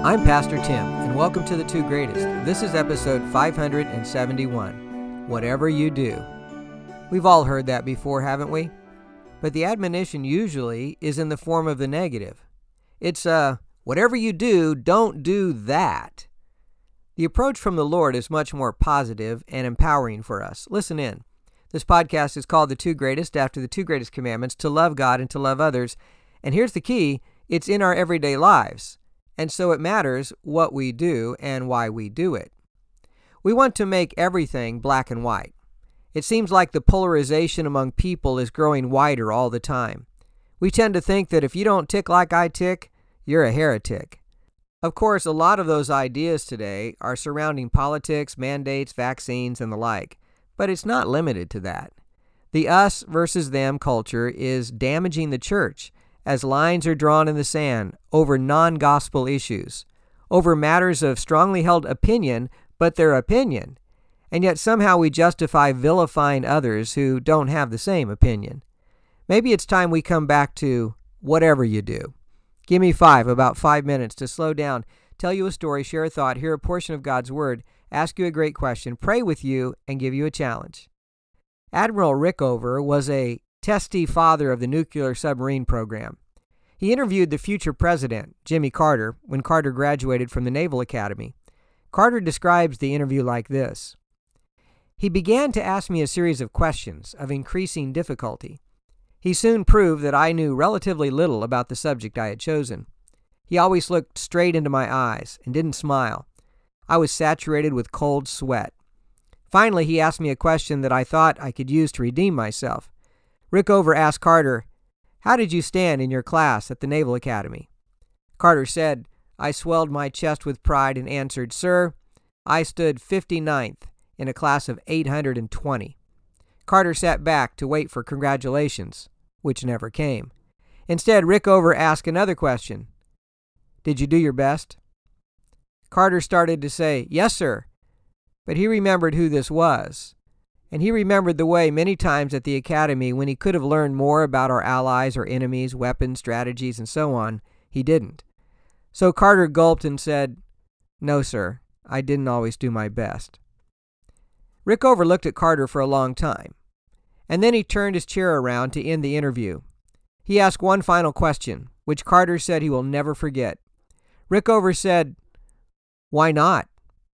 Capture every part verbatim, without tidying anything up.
I'm Pastor Tim, and welcome to The Two Greatest. This is episode five hundred seventy-one, Whatever You Do. We've all heard that before, haven't we? But the admonition usually is in the form of the negative. It's, uh, whatever you do, don't do that. The approach from the Lord is much more positive and empowering for us. Listen in. This podcast is called The Two Greatest, after the two greatest commandments, to love God and to love others. And here's the key, it's in our everyday lives. And so it matters what we do and why we do it. We want to make everything black and white. It seems like the polarization among people is growing wider all the time. We tend to think that if you don't tick like I tick, you're a heretic. Of course, a lot of those ideas today are surrounding politics, mandates, vaccines, and the like. But it's not limited to that. The us versus them culture is damaging the church as lines are drawn in the sand over non-gospel issues, over matters of strongly held opinion, but their opinion. And yet somehow we justify vilifying others who don't have the same opinion. Maybe it's time we come back to whatever you do. Give me five, about five minutes to slow down, tell you a story, share a thought, hear a portion of God's Word, ask you a great question, pray with you, and give you a challenge. Admiral Rickover was a testy father of the nuclear submarine program. He interviewed the future president, Jimmy Carter, when Carter graduated from the Naval Academy. Carter describes the interview like this. He began to ask me a series of questions of increasing difficulty. He soon proved that I knew relatively little about the subject I had chosen. He always looked straight into my eyes and didn't smile. I was saturated with cold sweat. Finally, he asked me a question that I thought I could use to redeem myself. Rickover asked Carter, "How did you stand in your class at the Naval Academy?" Carter said, I swelled my chest with pride and answered, "Sir, I stood fifty-ninth in a class of eight hundred twenty. Carter sat back to wait for congratulations, which never came. Instead, Rickover asked another question. "Did you do your best?" Carter started to say, "Yes, sir," but he remembered who this was. And he remembered the way many times at the academy when he could have learned more about our allies or enemies, weapons, strategies, and so on, he didn't. So Carter gulped and said, "No, sir, I didn't always do my best." Rickover looked at Carter for a long time, and then he turned his chair around to end the interview. He asked one final question, which Carter said he will never forget. Rickover said, "Why not?"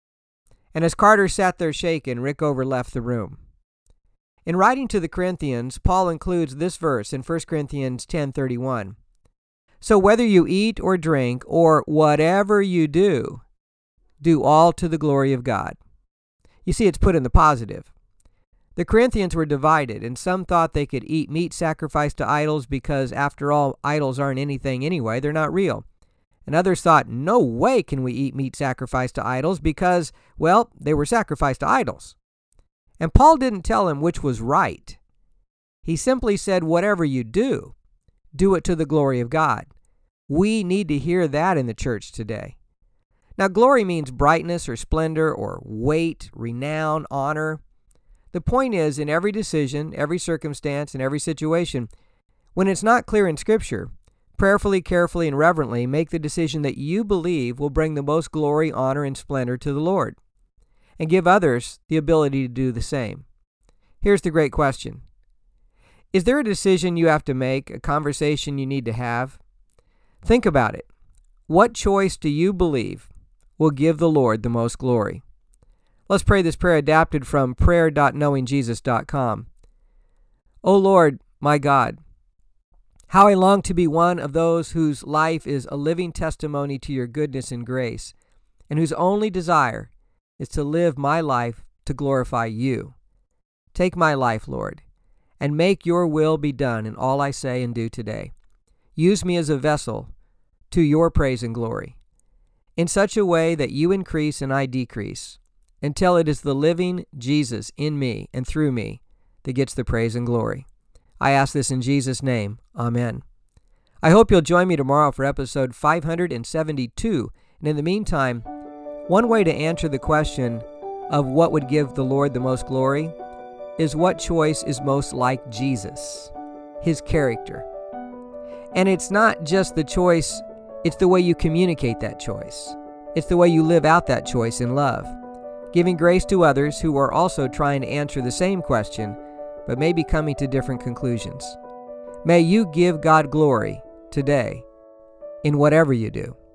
And as Carter sat there shaken, Rickover left the room. In writing to the Corinthians, Paul includes this verse in First Corinthians ten thirty-one. So whether you eat or drink or whatever you do, do all to the glory of God. You see, it's put in the positive. The Corinthians were divided, and some thought they could eat meat sacrificed to idols because, after all, idols aren't anything anyway, they're not real. And others thought, no way can we eat meat sacrificed to idols because, well, they were sacrificed to idols. And Paul didn't tell them which was right. He simply said, whatever you do, do it to the glory of God. We need to hear that in the church today. Now, glory means brightness or splendor or weight, renown, honor. The point is, in every decision, every circumstance, and every situation, when it's not clear in Scripture, prayerfully, carefully, and reverently make the decision that you believe will bring the most glory, honor, and splendor to the Lord, and give others the ability to do the same. Here's the great question. Is there a decision you have to make, a conversation you need to have? Think about it. What choice do you believe will give the Lord the most glory? Let's pray this prayer adapted from prayer dot knowing jesus dot com. O Lord, my God, how I long to be one of those whose life is a living testimony to your goodness and grace, and whose only desire is to live my life to glorify you. Take my life, Lord, and make your will be done in all I say and do today. Use me as a vessel to your praise and glory, in such a way that you increase and I decrease, until it is the living Jesus in me and through me that gets the praise and glory. I ask this in Jesus' name. Amen. I hope you'll join me tomorrow for episode five hundred seventy-two. And in the meantime, one way to answer the question of what would give the Lord the most glory is what choice is most like Jesus, his character. And it's not just the choice It's the way you communicate that choice. It's the way you live out that choice in love, giving grace to others who are also trying to answer the same question, but may be coming to different conclusions. May you give God glory today in whatever you do.